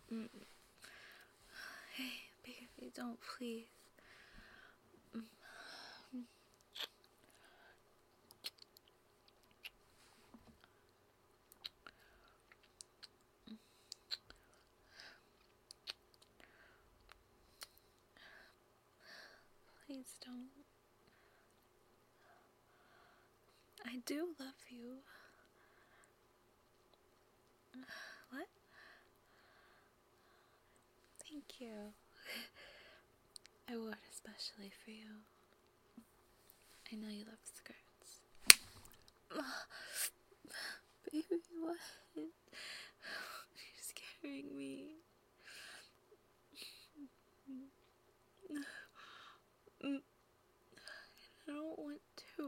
Mm. Hey, baby, don't please. Please don't. I do love you. What? Thank you. I wore it especially for you. I know you love skirts. Baby, what? You're scaring me. I don't want to.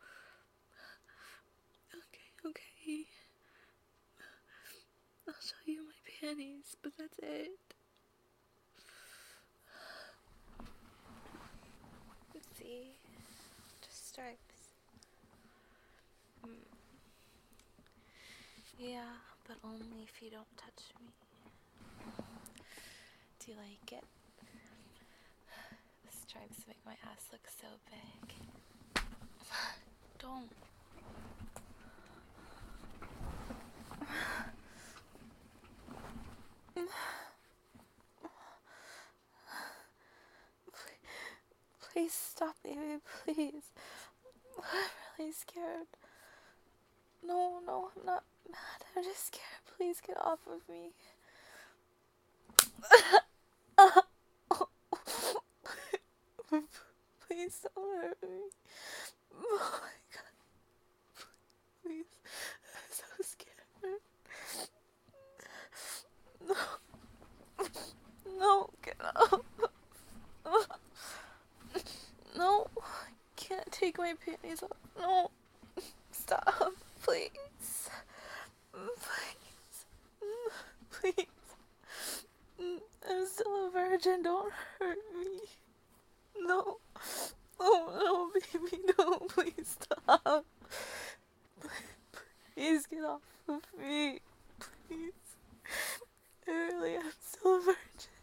Okay. I'll show you my panties, but that's it. See? Just stripes. Yeah, but only if you don't touch me. Do you like it? The stripes make my ass look so big. Don't. Please stop, baby, please. I'm really scared. No, I'm not mad. I'm just scared. Please get off of me. Please don't hurt me. Oh my god. Please. I'm so scared. No, get up. No, I can't take my panties off. No, stop, please. Please. I'm still a virgin, don't hurt me. No. Oh, no, baby, no, please stop. Please get off of me. Please. Really, I'm still a virgin.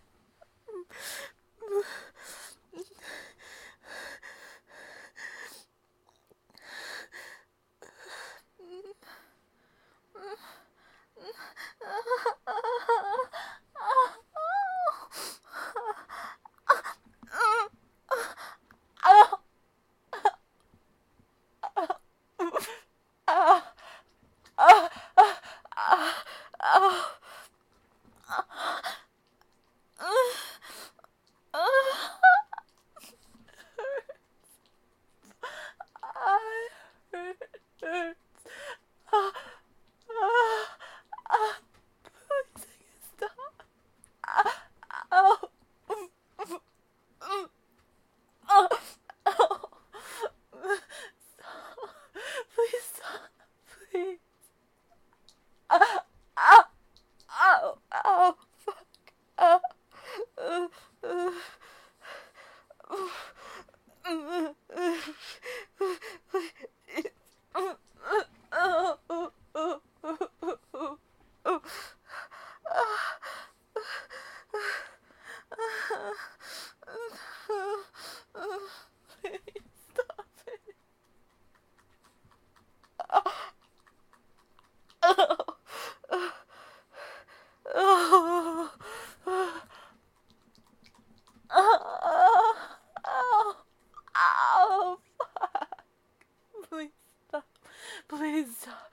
Please stop.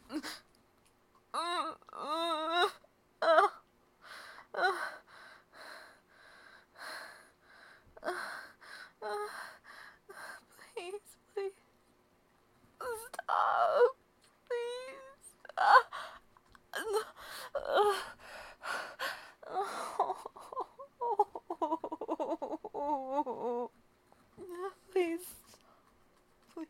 Please, please. Stop. Please. Please. Please.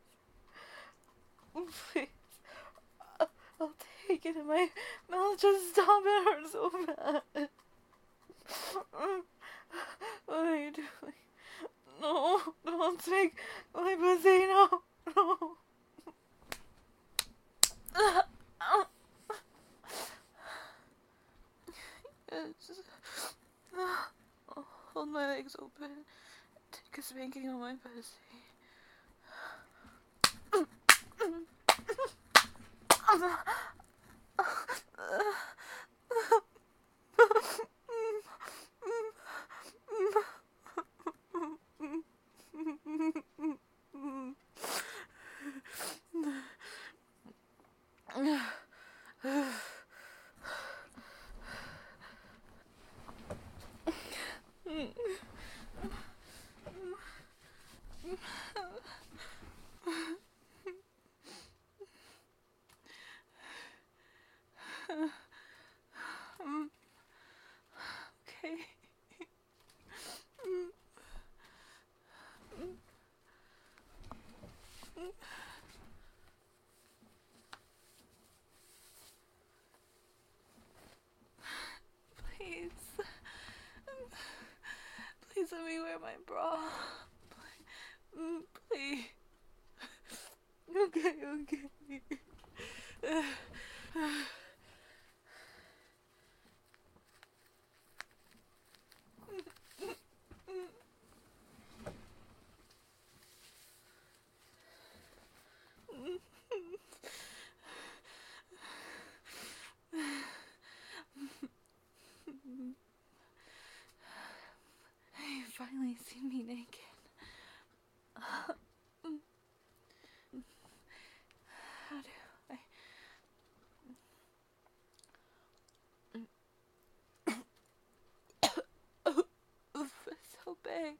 Please. I'll take it in my mouth. Just stop. It hurts so bad. What are you doing? No, don't take my pussy. No, no. Just hold my legs open. Take a spanking on my pussy. Okay. Please. Please let me wear my bra. Please. Okay, okay. You've finally seen me naked. How do I... Oof, it's so big.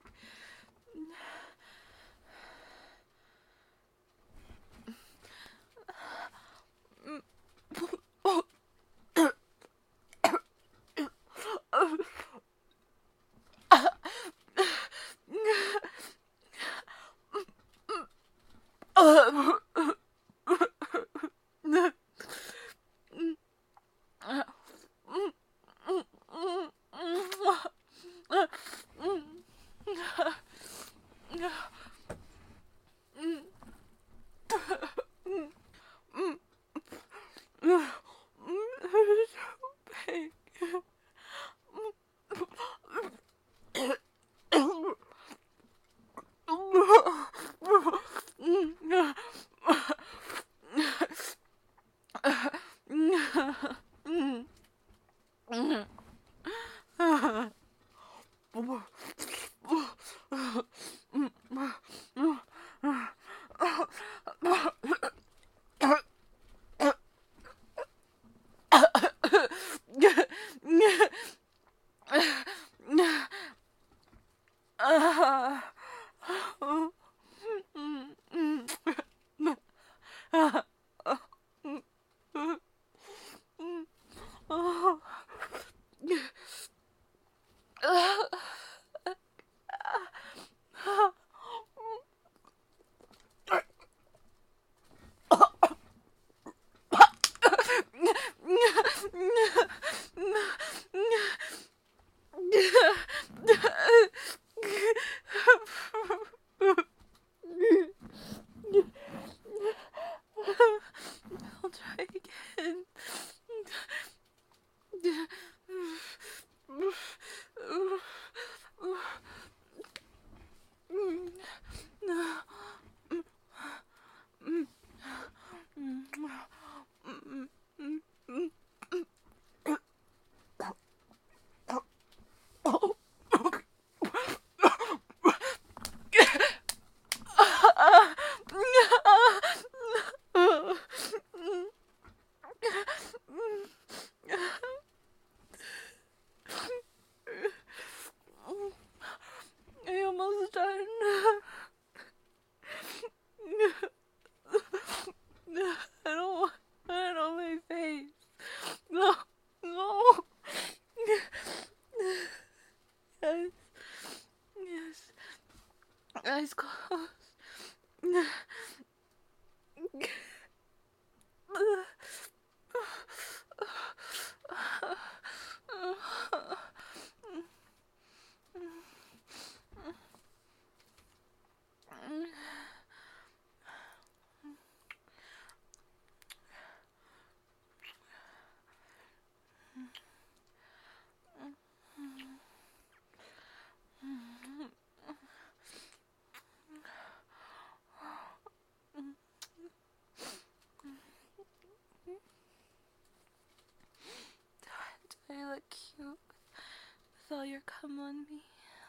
look cute with all your cum on me.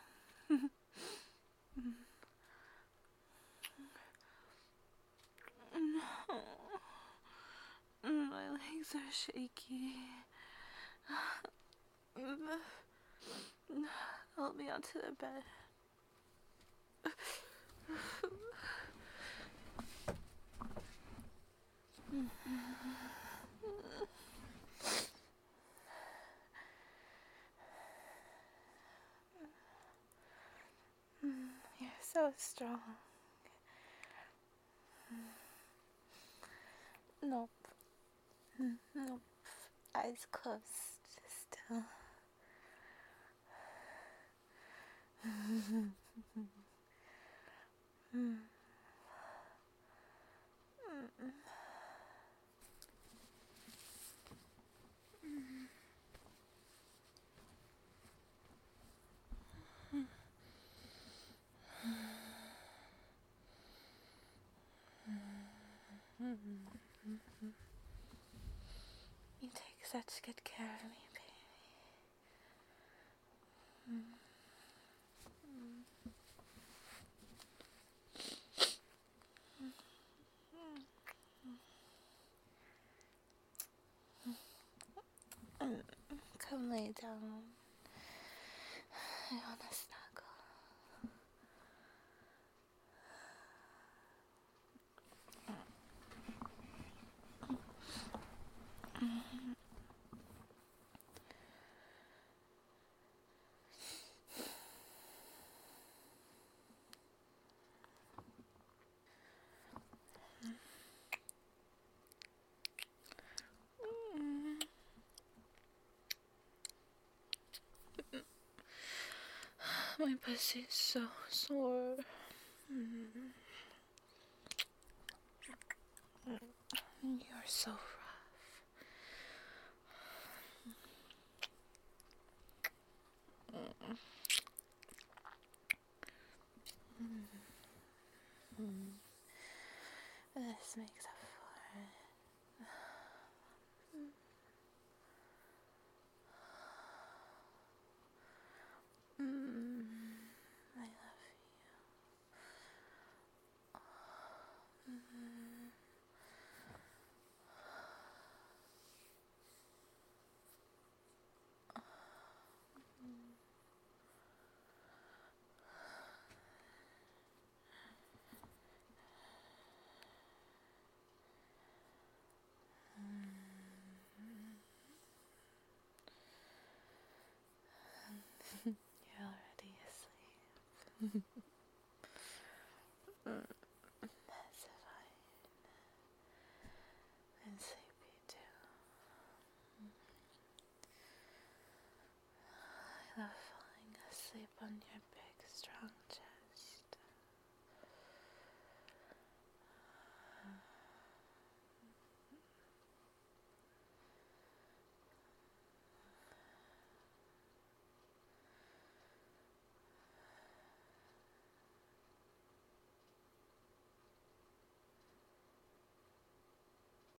My legs are shaky. Help me onto the bed. You're so strong. Nope. Nope. Eyes closed. Still. You take such good care of me, baby. Come lay down. I wanna snuggle. My pussy's so sore. You're so rough. This makes up for it. I love you. You're already asleep. That's fine. I'm sleepy too. I love falling asleep on your bed.